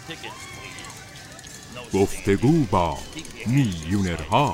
گفتگو با میلیونرها.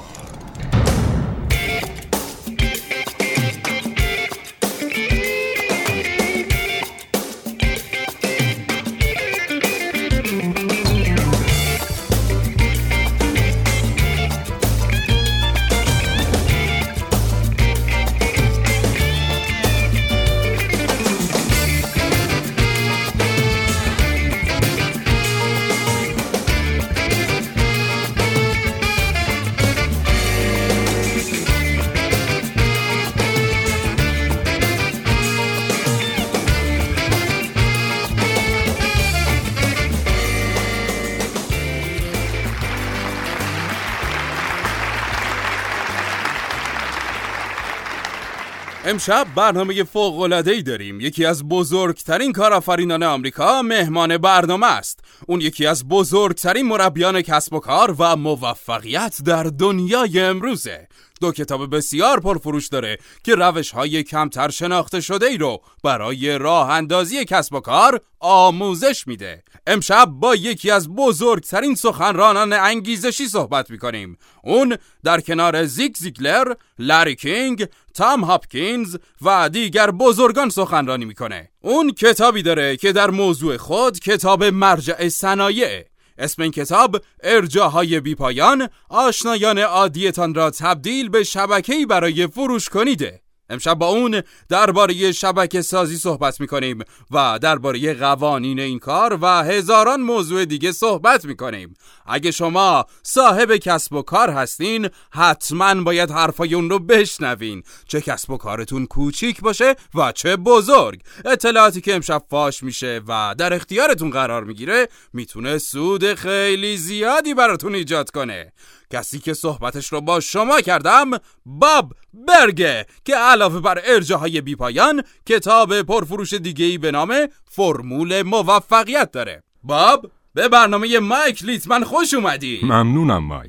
امشب برنامه فوق‌العاده‌ای داریم. یکی از بزرگترین کارآفرینان آمریکا مهمان برنامه است. اون یکی از بزرگترین مربیان کسب و کار و موفقیت در دنیای امروزه. 2 کتاب بسیار پرفروش داره که روش‌های کمتر شناخته شده ای رو برای راه اندازی کسب و کار آموزش میده. امشب با یکی از بزرگترین سخنرانان انگیزشی صحبت میکنیم. اون در کنار زیگ زیگلر، لری کینگ، تام هاپکینز و دیگر بزرگان سخنرانی میکنه. اون کتابی داره که در موضوع خود کتاب مرجع صنایع. اسم این کتاب ارجاهای بیپایان، آشنایان عادیتان را تبدیل به شبکه‌ای برای فروش کنیده. امشب با اون درباره شبکه سازی صحبت میکنیم و درباره قوانین این کار و هزاران موضوع دیگه صحبت میکنیم. اگه شما صاحب کسب و کار هستین حتما باید حرفای اون رو بشنوین، چه کسب و کارتون کوچیک باشه و چه بزرگ. اطلاعاتی که امشب فاش میشه و در اختیارتون قرار میگیره میتونه سود خیلی زیادی براتون ایجاد کنه. کسی که صحبتش رو با شما کردم باب برگه که علاوه بر ارجاهای بیپایان کتاب پرفروش دیگه‌ای به نام فرمول موفقیت داره. باب، به برنامه مایک لیتمن خوش اومدی. ممنونم مایک.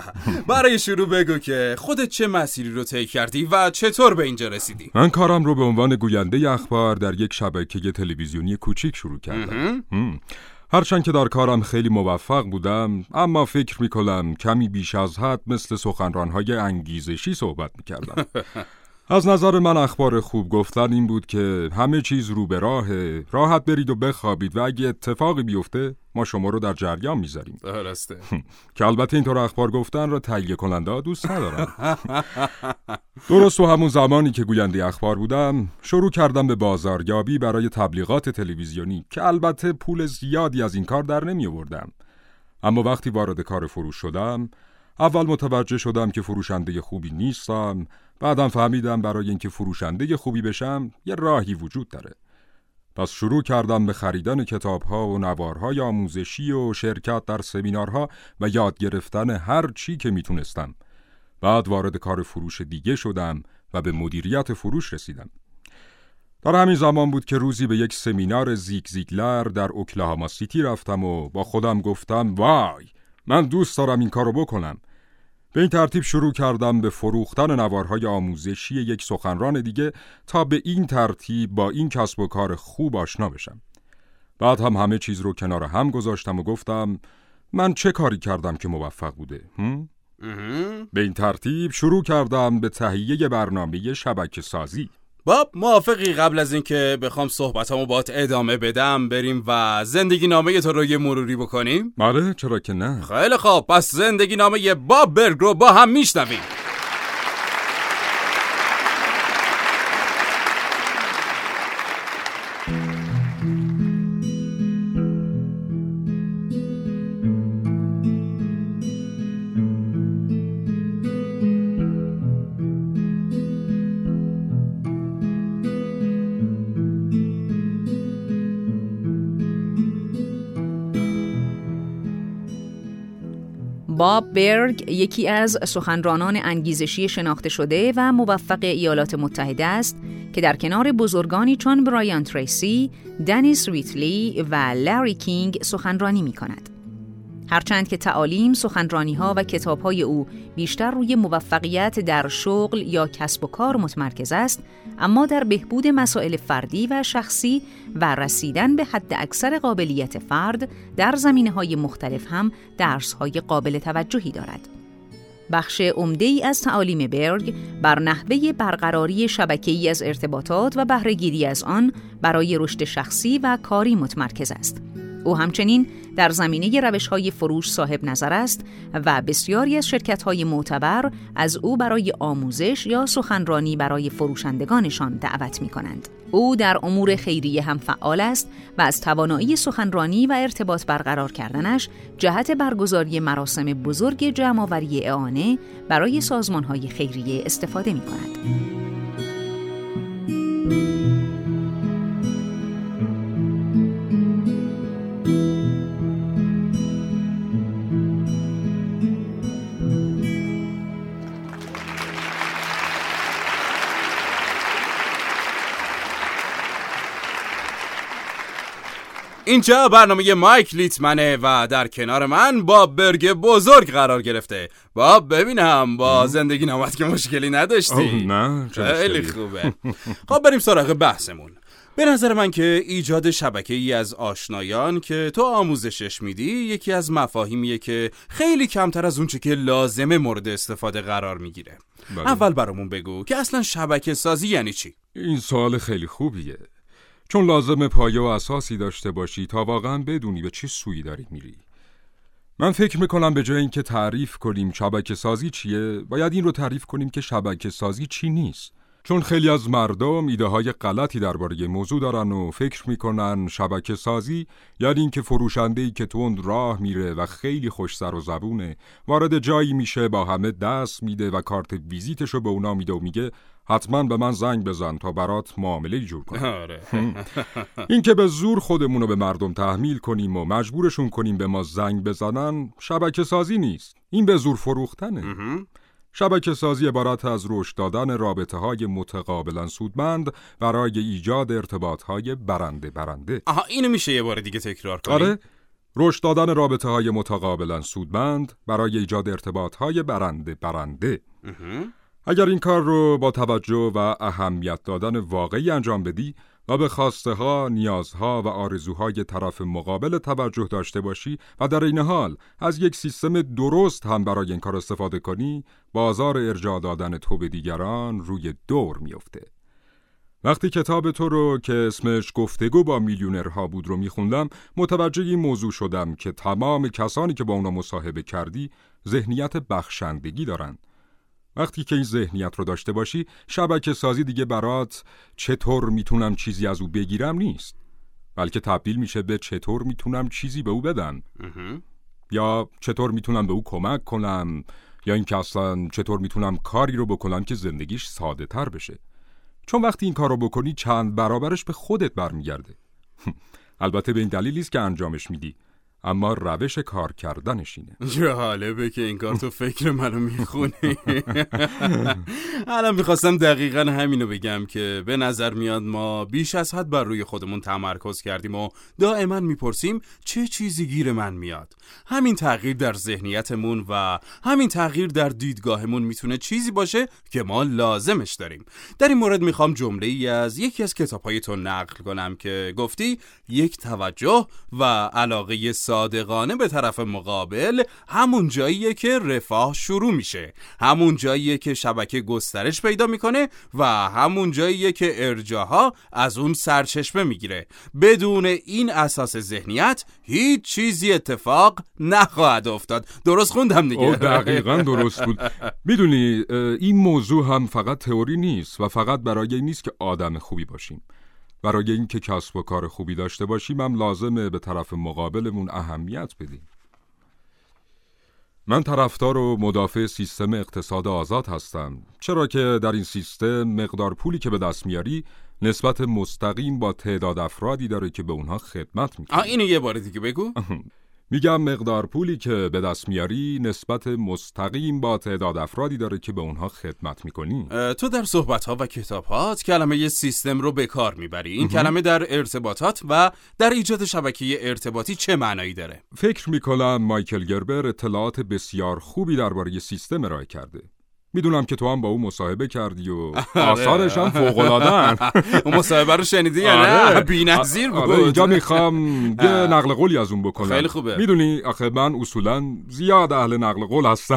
برای شروع بگو که خودت چه مسیری رو طی کردی و چطور به اینجا رسیدی؟ من کارم رو به عنوان گوینده اخبار در یک شبکه تلویزیونی کوچیک شروع کردم. هرچند که در کارم خیلی موفق بودم، اما فکر میکنم کمی بیش از حد مثل سخنران‌های انگیزشی صحبت میکردم. از نظر من اخبار خوب گفتن این بود که همه چیز رو به راهه، راحت برید و بخوابید و اگه اتفاقی بیفته ما شما رو در جریان میذاریم. درسته. که البته اینطور اخبار گفتن را تهیه کننده دوست ندارم. درست و همون زمانی که گوینده اخبار بودم شروع کردم به بازاریابی برای تبلیغات تلویزیونی که البته پول زیادی از این کار در نمی آوردم. اما وقتی وارد کار فروش شدم اول متوجه شدم که فروشنده خوبی نیستم. بعدم فهمیدم برای اینکه فروشنده خوبی بشم یه راهی وجود داره. پس شروع کردم به خریدن کتاب‌ها و نوارهای آموزشی و شرکت در سمینارها و یاد گرفتن هر چی که میتونستم. بعد وارد کار فروش دیگه شدم و به مدیریت فروش رسیدم. در همین زمان بود که روزی به یک سمینار زیگ زیگلر در اوکلاهاما سیتی رفتم و با خودم گفتم وای، من دوست دارم این کارو بکنم. به این ترتیب شروع کردم به فروختن نوارهای آموزشی یک سخنران دیگه تا به این ترتیب با این کسب و کار خوب آشنا بشم. بعد هم همه چیز رو کنار هم گذاشتم و گفتم من چه کاری کردم که موفق بوده؟ به این ترتیب شروع کردم به تهیه برنامه شبکه سازی. باب، موافقی قبل از این که بخوام صحبتامو باهات ادامه بدم بریم و زندگی نامه تو رو یه مروری بکنیم؟ بله، چرا که نه. خیلی خوب، پس زندگی نامه باب برگ رو با هم میشنویم. باب برگ یکی از سخنرانان انگیزشی شناخته شده و موفق ایالات متحده است که در کنار بزرگانی چون برایان تریسی، دنیس ریتلی و لری کینگ سخنرانی می کند. هرچند که تعالیم، سخنرانی‌ها و کتاب‌های او بیشتر روی موفقیت در شغل یا کسب و کار متمرکز است، اما در بهبود مسائل فردی و شخصی و رسیدن به حد اکثر قابلیت فرد در زمینه‌های مختلف هم درس‌های قابل توجهی دارد. بخش عمده‌ای از تعالیم برگ بر نحوه برقراری شبکه‌ای از ارتباطات و بهره‌گیری از آن برای رشد شخصی و کاری متمرکز است. او همچنین در زمینه روش‌های فروش صاحب نظر است و بسیاری از شرکت‌های معتبر از او برای آموزش یا سخنرانی برای فروشندگانشان دعوت می‌کنند. او در امور خیریه هم فعال است و از توانایی سخنرانی و ارتباط برقرار کردنش جهت برگزاری مراسم بزرگ جمع‌آوری اعانه برای سازمان‌های خیریه استفاده می‌کند. اینجا برنامه مایک لیتمنه و در کنار من باب برگ بزرگ قرار گرفته. باب ببینم با زندگی نامت که مشکلی نداشتی؟ نه خیلی خوبه. خب بریم سراغ بحثمون. به نظر من که ایجاد شبکه‌ای از آشنایان که تو آموزشش میدی یکی از مفاهیمیه که خیلی کمتر از اونچه که لازمه مورد استفاده قرار میگیره. اول برامون بگو که اصلا شبکه سازی یعنی چی؟ این سوال خیلی خوبیه، چون لازم پایه و اساسی داشته باشی تا واقعا بدونی به چه سویی داری میری. من فکر میکنم به جای اینکه تعریف کنیم شبکه سازی چیه، باید این رو تعریف کنیم که شبکه سازی چی نیست. چون خیلی از مردم ایده های غلطی درباره موضوع دارن و فکر میکنن شبکه سازی یعنی اینکه فروشنده‌ای که تند راه میره و خیلی خوش سر و زبونه وارد جایی میشه با همه دست میده و کارت ویزیتشو به اونا میده و میگه حتما به من زنگ بزن تا برات معامله جور کنم. آره. این که به زور خودمونو به مردم تحمیل کنیم و مجبورشون کنیم به ما زنگ بزنن شبکه سازی نیست، این به زور فروختنه. شبکه سازی عبارت از رشد دادن رابطه‌های متقابلا سودمند برای ایجاد ارتباط‌های برنده. آها، اینو میشه یه بار دیگه تکرار کنی؟ آره، رشد دادن رابطه‌های متقابلا سودمند برای ایجاد ارتباط‌های برنده. اگر این کار رو با توجه و اهمیت دادن واقعی انجام بدی و به خواسته ها، نیازها و آرزوهای طرف مقابل توجه داشته باشی و در این حال از یک سیستم درست هم برای این کار استفاده کنی، بازار ارجاع دادن تو به دیگران روی دور میفته. وقتی کتاب تو رو که اسمش گفتگو با میلیونرها بود رو میخوندم، متوجه این موضوع شدم که تمام کسانی که با اونا مصاحبه کردی ذهنیت بخشندگی دارن. وقتی که این ذهنیت رو داشته باشی، شبکه سازی دیگه برات چطور میتونم چیزی از او بگیرم نیست، بلکه تبدیل میشه به چطور میتونم چیزی به او بدم، یا چطور میتونم به او کمک کنم، یا اینکه اصلا چطور میتونم کاری رو بکنم که زندگیش ساده تر بشه. چون وقتی این کار رو بکنی چند برابرش به خودت برمیگرده. البته به این دلیلی است که انجامش میدی، اما روش کار کردنش اینه. جالبه که این کار تو فکر منو میخونی. الان میخواستم دقیقاً همینو بگم که به نظر میاد ما بیش از حد بر روی خودمون تمرکز کردیم و دائما میپرسیم چه چیزی گیر من میاد. همین تغییر در ذهنیتمون و همین تغییر در دیدگاهمون میتونه چیزی باشه که ما لازمش داریم. در این مورد میخوام جمله‌ای از یکی از کتاب‌های تو نقل کنم که گفتی یک توجه و علاقه صادقانه به طرف مقابل همون جاییه که رفاه شروع میشه، همون جاییه که شبکه گسترش پیدا میکنه و همون جاییه که ارجاها از اون سرچشمه میگیره. بدون این اساس ذهنیت هیچ چیزی اتفاق نخواهد افتاد. درست خوندم دیگه؟ دقیقاً درست بود. میدونی این موضوع هم فقط تئوری نیست و فقط برای این نیست که آدم خوبی باشیم. برای اینکه کسب و کار خوبی داشته باشیم هم لازمه به طرف مقابلمون اهمیت بدیم. من طرفدار و مدافع سیستم اقتصاد آزاد هستم، چرا که در این سیستم مقدار پولی که به دست میاری نسبت مستقیم با تعداد افرادی داره که به اونها خدمت میکنی. اینو یه بار دیگه بگو. میگم مقدار پولی که به دست میاری نسبت مستقیم با تعداد افرادی داره که به اونها خدمت میکنی. تو در صحبت‌ها و کتاب‌هات کلمه سیستم رو به کار میبری. این کلمه در ارتباطات و در ایجاد شبکه ارتباطی چه معنایی داره؟ فکر میکنم مایکل گربر اطلاعات بسیار خوبی درباره سیستم ارائه کرده. میدونم که تو هم با او مصاحبه کردی و آثارش هم فوق‌العاده‌ان. اون مصاحبه رو شنیدی یا نه؟ بی‌نظیر بود. اینجا میخوام یه نقل قولی از اون بکنم. خیلی خوبه. میدونی آخه من اصولاً زیاد اهل نقل قول هستم.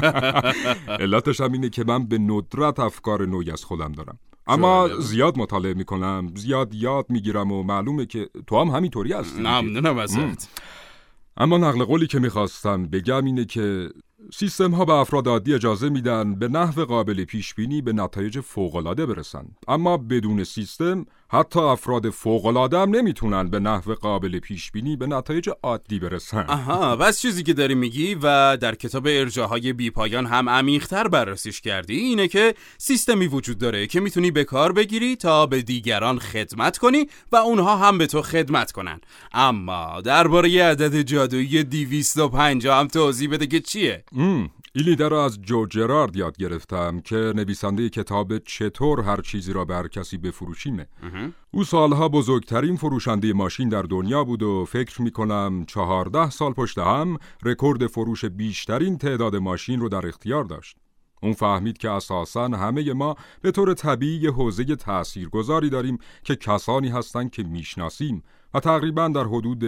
علتش هم اینه که من به ندرت افکار نوعی از خودم دارم. اما زیاد مطالعه میکنم، زیاد یاد میگیرم و معلومه که تو هم همینطوری هستی. ممنونم ازت. اما نقل قولی که میخواستم بگم اینه که سیستم ها به افراد عادی اجازه میدن به نحو قابل پیش بینی به نتایج فوق‌العاده برسن، اما بدون سیستم حتی افراد فوق‌العاده هم نمیتونن به نحو قابل پیش بینی به نتایج عادی برسن. آها، بس چیزی که داری میگی و در کتاب ارجاهای بی‌پایان هم عمیق‌تر بررسیش کردی اینه که سیستمی وجود داره که میتونی به کار بگیری تا به دیگران خدمت کنی و اونها هم به تو خدمت کنن. اما درباره عدد جادویی 250 هم توضیح بده که چیه؟ این ایده را از جو جرارد یاد گرفتم که نویسنده کتاب چطور هر چیزی را به هر کسی بفروشیمه. او سالها بزرگترین فروشنده ماشین در دنیا بود و فکر میکنم 14 سال پشت هم رکورد فروش بیشترین تعداد ماشین رو در اختیار داشت. اون فهمید که اساساً همه ما به طور طبیعی حوزه تأثیرگذاری داریم که کسانی هستن که میشناسیم و تقریباً در حدود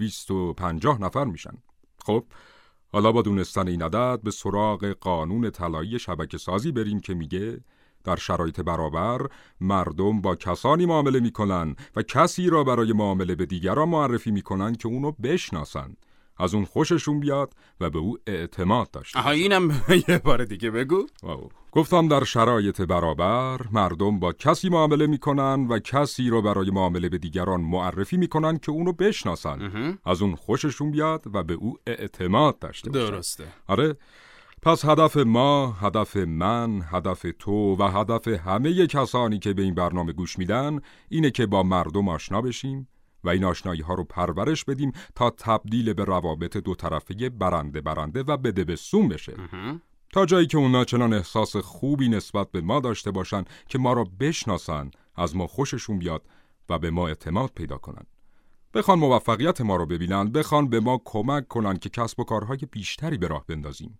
250 نفر میشن. خب حالا با دونستن این عدد به سراغ قانون طلایی شبکه سازی بریم که میگه در شرایط برابر مردم با کسانی معامله میکنن و کسی را برای معامله به دیگران معرفی میکنن که اونو بشناسن، از اون خوششون بیاد و به او اعتماد داشته باشن. اینم یه بار دیگه بگو. گفتم در شرایط برابر مردم با کسی معامله میکنن و کسی رو برای معامله به دیگران معرفی میکنن که اونو بشناسن، از اون خوششون بیاد و به او اعتماد داشته باشن. درسته. آره، پس هدف ما، هدف من، هدف تو و هدف همه کسانی که به این برنامه گوش میدن اینه که با مردم آشنا بشیم و این آشنایی ها رو پرورش بدیم تا تبدیل به روابط دو طرفه برنده و بده به سون بشه. تا جایی که اونا چنان احساس خوبی نسبت به ما داشته باشن که ما را بشناسن، از ما خوششون بیاد و به ما اعتماد پیدا کنن. بخوان موفقیت ما رو ببینن، بخوان به ما کمک کنن که کسب و کارهای بیشتری به راه بندازیم.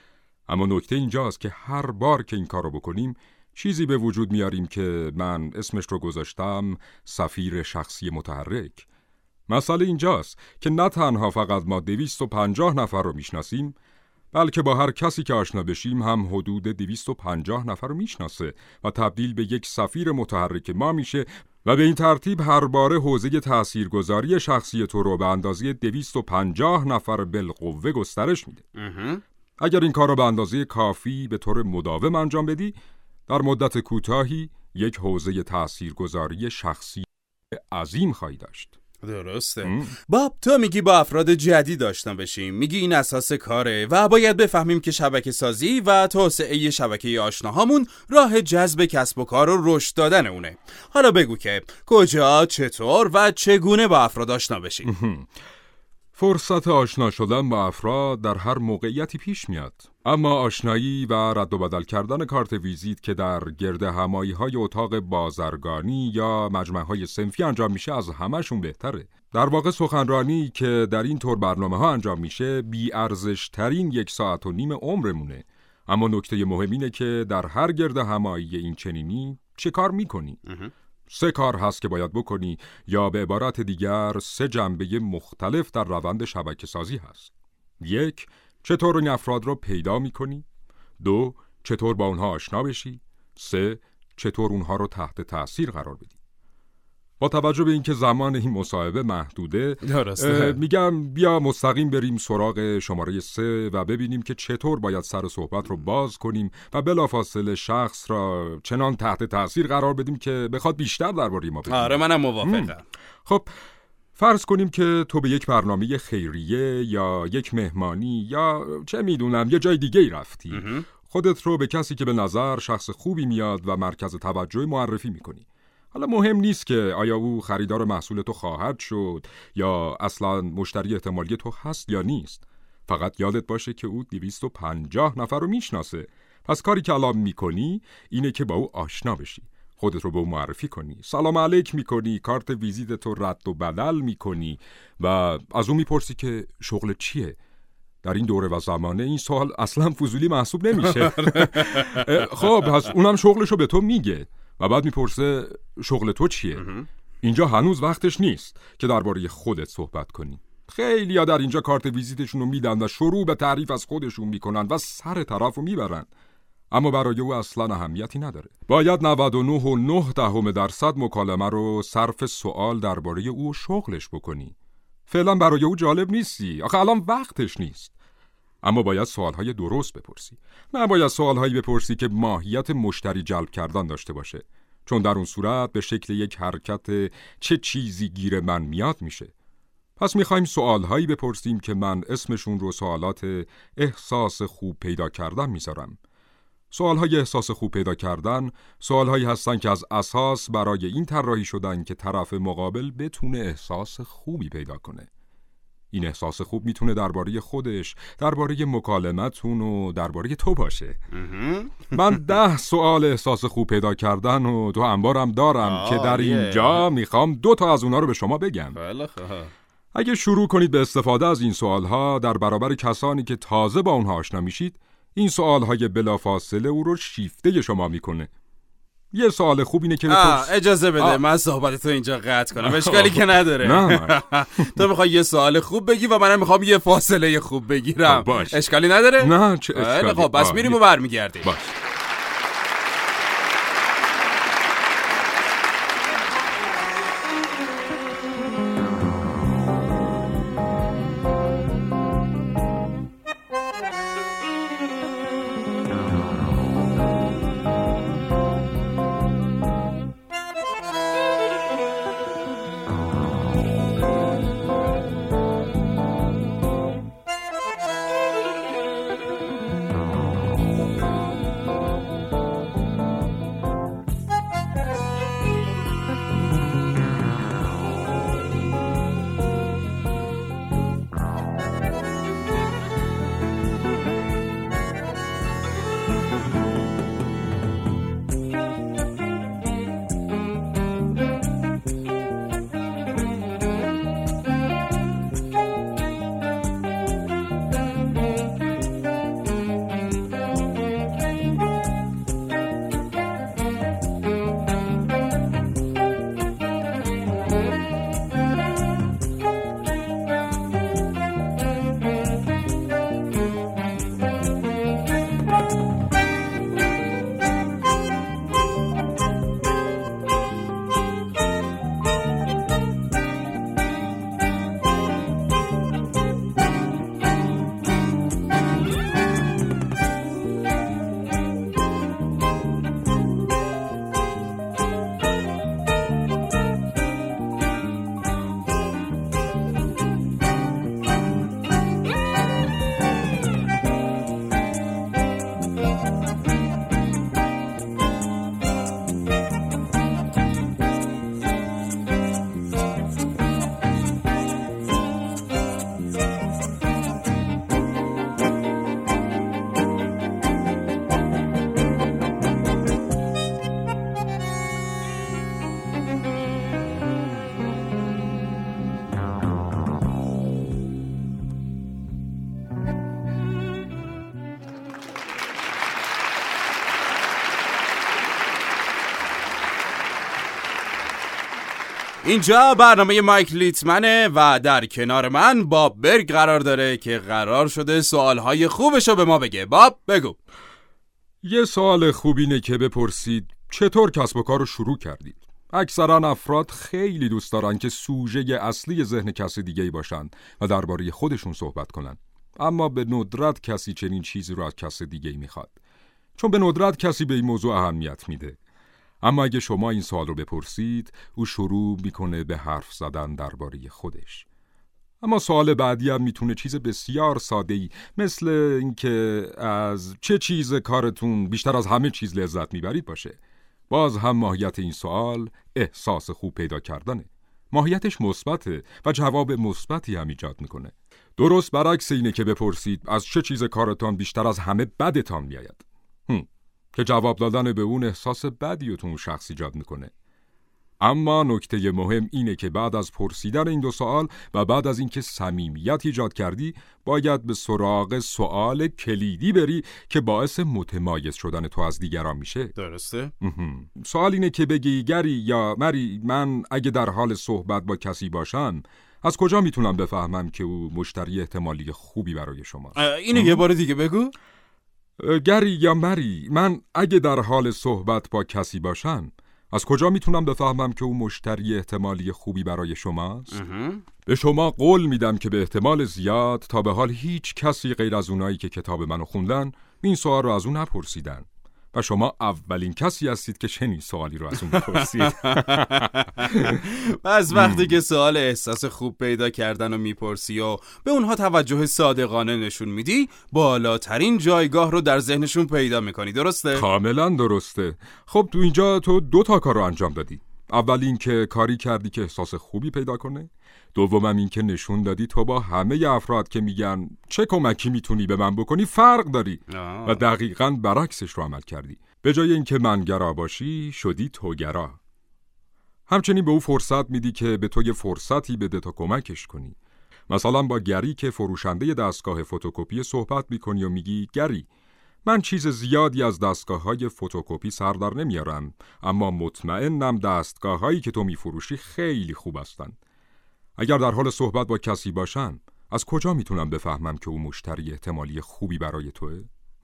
اما نکته اینجاست که هر بار که این کار رو بکنیم چیزی به وجود میاریم که من اسمش رو گذاشتم سفیر شخصی متحرک. مسئله اینجاست که نه تنها فقط ما 250 نفر رو میشناسیم، بلکه با هر کسی که آشنا بشیم هم حدود 250 نفر رو میشناسه و تبدیل به یک سفیر متحرک ما میشه و به این ترتیب هر باره حوزه تاثیرگذاری شخصی تو رو به اندازه 250 نفر بالقوه گسترش میده. اگر این کار رو به اندازه کافی به طور مداوم انجام بدی، در مدت کوتاهی یک حوزه تاثیرگذاری شخصی عظیم خواهی داشت. درسته. باب، تو میگی با افراد جدید آشنا بشیم، میگی این اساس کاره و باید بفهمیم که شبکه سازی و توسعه شبکه آشناهامون راه جذب کسب و کار و رشد دادن اونه. حالا بگو که کجا، چطور و چگونه با افراد آشنا بشیم؟ فرصت آشنا شدن با افراد در هر موقعیتی پیش میاد، اما آشنایی و رد و بدل کردن کارت ویزیت که در گرد همایی‌های اتاق بازرگانی یا مجمع‌های صنفی انجام میشه از همه‌شون بهتره. در واقع سخنرانی که در این طور برنامه‌ها انجام میشه بی‌ارزش ترین 1.5 ساعت عمرمونه. اما نکته مهم اینه که در هر گرد همایی این چنینی چه کار میکنی؟ 3 کار هست که باید بکنی، یا به عبارت دیگر 3 جنبه مختلف در روند شبکه سازی هست. 1. چطور این افراد رو پیدا میکنی؟ 2. چطور با اونها آشنا بشی؟ 3. چطور اونها رو تحت تأثیر قرار بدی؟ با توجه به اینکه زمان این مصاحبه محدوده، میگم بیا مستقیم بریم سراغ شماره 3 و ببینیم که چطور باید سر صحبت رو باز کنیم و بلافاصله شخص را چنان تحت تأثیر قرار بدیم که بخواد بیشتر درباره ما بگه. آره، منم موافقم. خب فرض کنیم که تو به یک برنامه خیریه یا یک مهمانی یا چه میدونم یه جای دیگه ای رفتی. خودت رو به کسی که به نظر شخص خوبی میاد و مرکز توجه معرفی میکنی. حالا مهم نیست که آیا او خریدار محصول تو خواهد شد یا اصلا مشتری احتمالی تو هست یا نیست. فقط یادت باشه که او 250 نفر رو میشناسه. پس کاری که الان میکنی اینه که با او آشنا بشی، خودت رو به او معرفی کنی، سلام علیک میکنی، کارت ویزیت تو رد و بدل میکنی و از او میپرسی که شغل چیه. در این دوره و زمانه این سوال اصلا فضولی محسوب نمیشه. خب پس اونم شغلشو به تو میگه و بعد میپرسه شغل تو چیه. اینجا هنوز وقتش نیست که درباره خودت صحبت کنی. خیلی‌ها در اینجا کارت ویزیتشون رو میدن و شروع به تعریف از خودشون میکنن و سر طرف رو میبرن، اما برای او اصلا اهمیتی نداره. باید 99.9% مکالمه رو صرف سوال درباره او و شغلش بکنی. فعلا برای او جالب نیستی، آخه الان وقتش نیست. اما باید سوالهای درست بپرسی، نه باید سوالهایی بپرسی که ماهیت مشتری جلب کردن داشته باشه، چون در اون صورت به شکل یک حرکت چه چیزی گیر من میاد میشه. پس میخوایم سوالهایی بپرسیم که من اسمشون رو سوالات احساس خوب پیدا کردن میذارم. سوالهای احساس خوب پیدا کردن سوالهایی هستن که از اساس برای این طراحی شدن که طرف مقابل بتونه احساس خوبی پیدا کنه. این احساس خوب میتونه درباره خودش، درباره مکالمتون و درباره تو باشه. من 10 سوال احساس خوب پیدا کردن و تو انبارم دارم که در اینجا میخوام 2 تا از اونا رو به شما بگم. اگه شروع کنید به استفاده از این سوالها در برابر کسانی که تازه با اونها آشنا میشید، این سوالهای بلافاصله او رو شیفته شما میکنه. یه سوال خوب اینه که اجازه بده من صحبتتو اینجا قطع کنم، اشکالی که نداره. نه تو میخوای یه سوال خوب بگی و منم میخوام یه فاصله خوب بگیرم. اشکالی نداره؟ نه چه اشکالی. خب بس میریم و برمیگردیم. باش. اینجا برنامه مایک لیتمنه و در کنار من باب برگ قرار داره که قرار شده سوالهای خوبشو به ما بگه. باب بگو. یه سوال خوب اینه که بپرسید چطور کسب و کار رو شروع کردید. اکثرا افراد خیلی دوست دارن که سوژه اصلی ذهن کسی دیگه‌ای باشن و درباره خودشون صحبت کنن، اما به ندرت کسی چنین چیزی رو از کس دیگه‌ای میخواد، چون به ندرت کسی به این موضوع اهمیت میده. اما اگه شما این سوال رو بپرسید، او شروع میکنه به حرف زدن درباره خودش. اما سوال بعدی هم میتونه چیز بسیار ساده‌ای مثل اینکه از چه چیز کارتون بیشتر از همه چیز لذت میبرید باشه. باز هم ماهیت این سوال احساس خوب پیدا کردنه. ماهیتش مثبته و جواب مثبتی هم ایجاد میکنه. درست برعکس اینه که بپرسید از چه چیز کارتان بیشتر از همه بدتان میآید، که جواب دادن به اون احساس بدی رو تو اون شخص ایجاد میکنه. اما نکته مهم اینه که بعد از پرسیدن این دو سوال و بعد از اینکه صمیمیت ایجاد کردی، باید به سراغ سوال کلیدی بری که باعث متمایز شدن تو از دیگران میشه. درسته؟ سوال اینه که بگی گری یا مری، من اگه در حال صحبت با کسی باشم از کجا میتونم بفهمم که او مشتری احتمالی خوبی برای شماست؟ اینو یه بار دیگه بگو. گری یا مری، من اگه در حال صحبت با کسی باشم از کجا میتونم بفهمم که او مشتری احتمالی خوبی برای شماست؟ به شما قول میدم که به احتمال زیاد تا به حال هیچ کسی غیر از اونایی که کتاب منو خوندن این سوال رو از اون نپرسیدن و شما اولین کسی هستید که چنین سوالی رو از اون میپرسید. از وقتی که سوال احساس خوب پیدا کردن رو میپرسی و به اونها توجه صادقانه نشون میدی، بالاترین جایگاه رو در ذهنشون پیدا میکنی. درسته؟ کاملا درسته. خب تو اینجا تو 2 کار رو انجام دادی. اول این که کاری کردی که احساس خوبی پیدا کنه، دومم این که نشون دادی تو با همه افراد که میگن چه کمکی میتونی به من بکنی فرق داری و دقیقاً برعکسش رو عمل کردی. به جای اینکه منگرا باشی شدی توگرا. همچنین به او فرصت میدی که به تو یه فرصتی بده تا کمکش کنی. مثلا با گری که فروشنده دستگاه فتوکپی صحبت میکنی و میگی گری، من چیز زیادی از دستگاه‌های فتوکپی سر در نمیارم، اما مطمئنم دستگاه‌هایی که تو میفروشی خیلی خوب هستن. اگر در حال صحبت با کسی باشم از کجا میتونم بفهمم که او مشتری احتمالی خوبی برای توه؟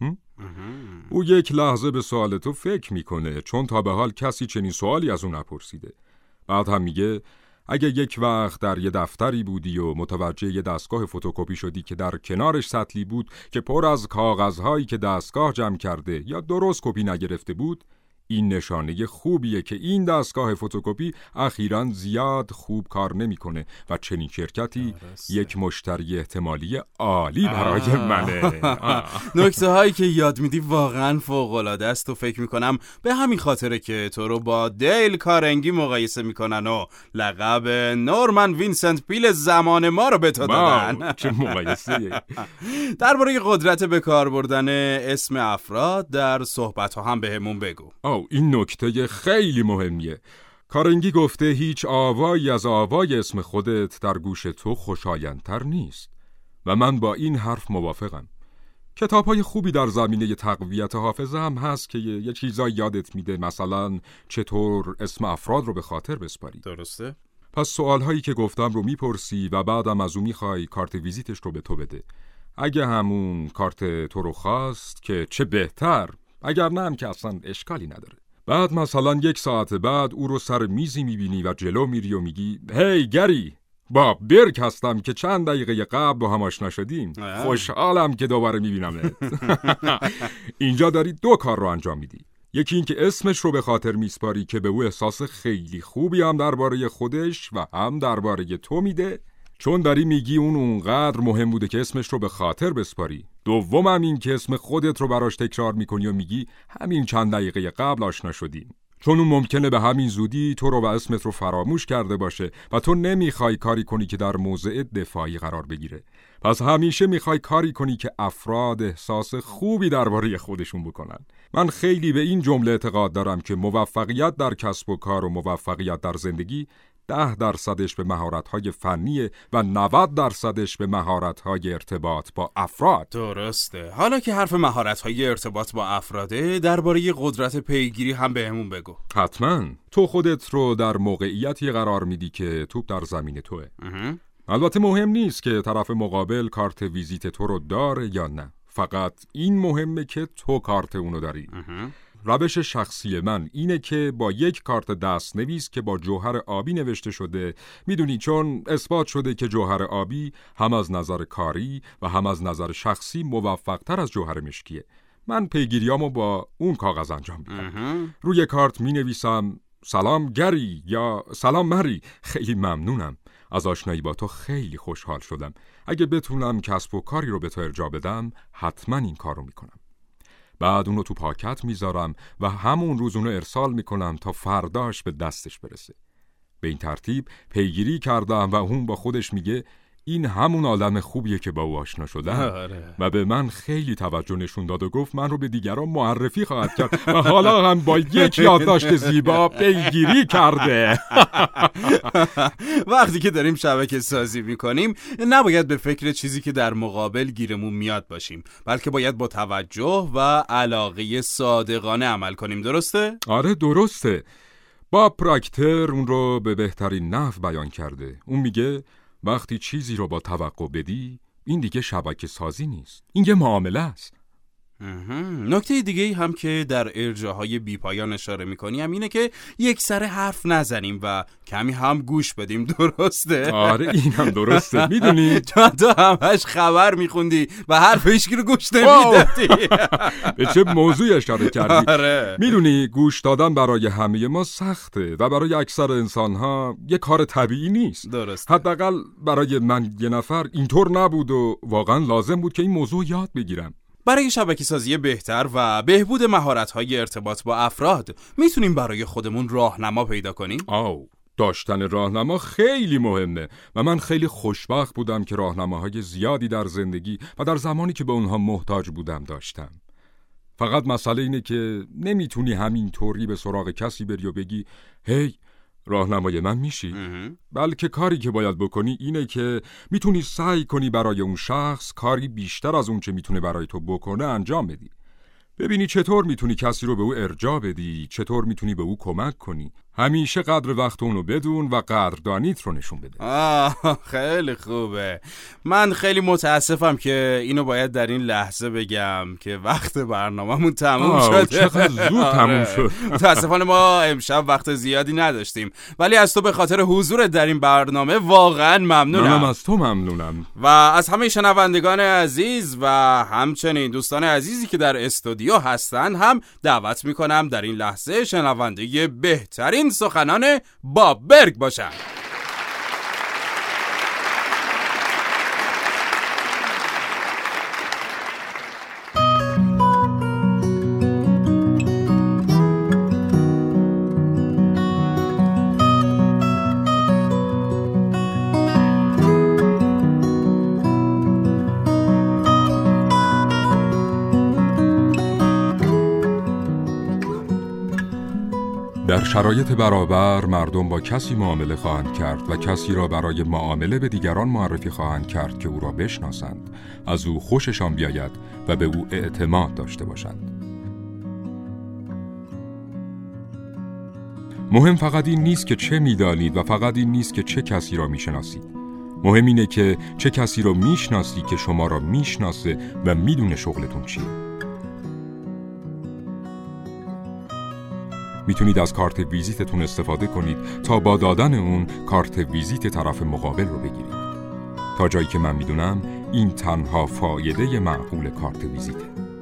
او یک لحظه به سوال تو فکر میکنه، چون تا به حال کسی چنین سوالی از اون نپرسیده. بعد هم میگه اگه یک وقت در یه دفتری بودی و متوجه یه دستگاه فتوکپی شدی که در کنارش سطلی بود که پر از کاغذهایی که دستگاه جمع کرده یا درست کپی نگرفته بود، این نشانه خوبیه که این دستگاه فتوکپی اخیراً زیاد خوب کار نمیکنه و چنین شرکتی یک مشتری احتمالی عالی برای منه. نکته هایی که یاد میدی واقعاً فوق‌العاده است و فکر میکنم به همین خاطره که تو رو با دیل کارنگی مقایسه میکنن و لقب نورمن وینسنت پیل زمان ما رو به تو دادن. چه مقایسه‌ای. درباره قدرت به کار بردن اسم افراد در صحبت ها هم بهمون بگو. این نکته خیلی مهمیه. کارنگی گفته هیچ آوایی از آوای اسم خودت در گوش تو خوشایندتر نیست و من با این حرف موافقم. کتاب‌های خوبی در زمینه تقویت حافظه هم هست که یه چیزایی یادت میده، مثلا چطور اسم افراد رو به خاطر بسپاری. درسته؟ پس سوال‌هایی که گفتم رو میپرسی و بعدم از اون میخوای کارت ویزیتش رو به تو بده. اگه همون کارت تو رو خواست که چه بهتر، اگر نه هم که اصلا اشکالی نداره. بعد مثلا 1 ساعت بعد او رو سر میزی میبینی و جلو میری و میگی هی گری، با برک هستم که چند دقیقه قبل با هم آشنا شدیم، خوشحالم که دوباره میبینمت. اینجا داری 2 کار رو انجام میدی. یکی این که اسمش رو به خاطر میسپاری که به او احساس خیلی خوبی هم درباره خودش و هم درباره تو میده، چون داری میگی اون اونقدر مهم بوده که اسمش رو به خاطر بسپاری. دومم این که اسم خودت رو براش تکرار میکنی و میگی همین چند دقیقه قبل آشنا شدیم، چون اون ممکنه به همین زودی تو رو و اسمت رو فراموش کرده باشه و تو نمیخوای کاری کنی که در موضع دفاعی قرار بگیره. پس همیشه میخوای کاری کنی که افراد احساس خوبی درباره خودشون بکنن. من خیلی به این جمله اعتقاد دارم که موفقیت در کسب و کار و موفقیت در زندگی 10% به مهارت‌های فنی و 90% به مهارت‌های ارتباط با افراد. درسته. حالا که حرف مهارت‌های ارتباط با افراده، درباره قدرت پیگیری هم بهمون بگو. حتما. تو خودت رو در موقعیتی قرار میدی که توپ در زمین توه. البته مهم نیست که طرف مقابل کارت ویزیت تو رو داره یا نه. فقط این مهمه که تو کارت اونو داری. روش شخصی من اینه که با یک کارت دستنویس که با جوهر آبی نوشته شده، میدونی چون اثبات شده که جوهر آبی هم از نظر کاری و هم از نظر شخصی موفق‌تر از جوهر مشکیه. من پیگیریامو با اون کاغذ انجام میدم. روی کارت مینویسم سلام گری یا سلام مری، خیلی ممنونم از آشنایی با تو، خیلی خوشحال شدم. اگه بتونم کسب و کاری رو به تو ارجاع بدم حتما این کارو میکنم. بعد اونو تو پاکت میذارم و همون روز اونو ارسال میکنم تا فرداش به دستش برسه. به این ترتیب پیگیری کردم و اون با خودش میگه این همون آدم خوبیه که با او آشنا شدم و به من خیلی توجه نشون داد و گفت من رو به دیگران معرفی خواهد کرد و حالا هم با یک یادداشت زیبا پیگیری کرده. وقتی که داریم شبکه سازی میکنیم نباید به فکر چیزی که در مقابل گیرمون میاد باشیم، بلکه باید با توجه و علاقه صادقانه عمل کنیم. درسته؟ آره درسته. باب پراکتر اون رو به بهترین نحو بیان کرده. اون میگه وقتی چیزی رو با توقع بدی این دیگه شبکه سازی نیست، این یه معامله است. نکته دیگه هم که در ارجاهای بیپایان اشاره میکنی هم اینه که یک سر حرف نزنیم و کمی هم گوش بدیم. درسته؟ آره این هم درسته. میدونی تو همش خبر میخوندی و حرف هیچکی رو گوش نمیدادی. به چه موضوعی اشاره کردی؟ آره. میدونی گوش دادن برای همه ما سخته و برای اکثر انسانها یه کار طبیعی نیست. درسته. حداقل برای من یه نفر اینطور نبود و واقعا لازم بود که این موضوع یاد بگیرم. برای شبکه‌سازی بهتر و بهبود مهارت‌های ارتباط با افراد میتونیم برای خودمون راهنما پیدا کنیم. داشتن راهنما خیلی مهمه و من خیلی خوشبخت بودم که راهنماهای زیادی در زندگی و در زمانی که به اونها محتاج بودم داشتم. فقط مسئله اینه که نمیتونی همین طوری به سراغ کسی بری و بگی هی راهنمای من میشی؟ بلکه کاری که باید بکنی اینه که میتونی سعی کنی برای اون شخص کاری بیشتر از اون چه میتونه برای تو بکنه انجام بدی. ببینی چطور میتونی کسی رو به او ارجاع بدی، چطور میتونی به او کمک کنی. همیشه قدر وقت اونو بدون و قدردانیت رو نشون بده. خیلی خوبه. من خیلی متاسفم که اینو باید در این لحظه بگم که وقت برنامه‌مون تموم شده. چقدر زود تموم شد. متاسفانه ما امشب وقت زیادی نداشتیم، ولی از تو به خاطر حضورت در این برنامه واقعا ممنونم. منم از تو ممنونم. و از همه شنوندگان عزیز و همچنین دوستان عزیزی که در استودیو هستن هم دعوت میکنم در این لحظه شنونده بهترین سخنان باب برگ باشن. در شرایط برابر مردم با کسی معامله خواهند کرد و کسی را برای معامله به دیگران معرفی خواهند کرد که او را بشناسند، از او خوششان بیاید و به او اعتماد داشته باشند. مهم فقط این نیست که چه می‌دانید و فقط این نیست که چه کسی را می‌شناسید. مهم اینه که چه کسی را می‌شناسی که شما را می‌شناسه و می‌دونه شغلتون چیه. میتونید از کارت ویزیتتون استفاده کنید تا با دادن اون کارت ویزیت طرف مقابل رو بگیرید. تا جایی که من میدونم این تنها فایده معقول کارت ویزیته.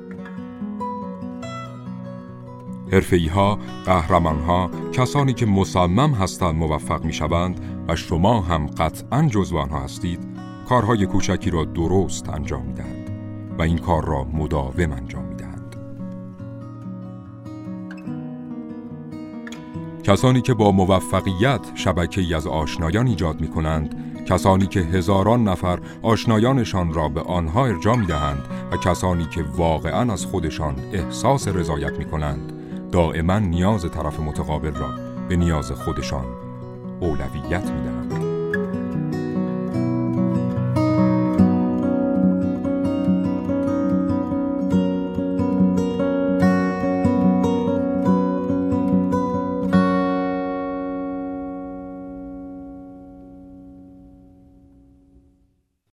حرفه‌ای‌ها، قهرمان‌ها، کسانی که مصمم هستند موفق میشوند و شما هم قطعاً جزو آنها هستید، کارهای کوچکی را درست انجام میدهند و این کار را مداوم انجام میدهند. کسانی که با موفقیت شبکه‌ای از آشنایان ایجاد می‌کنند، کسانی که هزاران نفر آشنایانشان را به آنها ارجاع می‌دهند و کسانی که واقعاً از خودشان احساس رضایت می‌کنند، دائما نیاز طرف متقابل را به نیاز خودشان اولویت می‌دهند.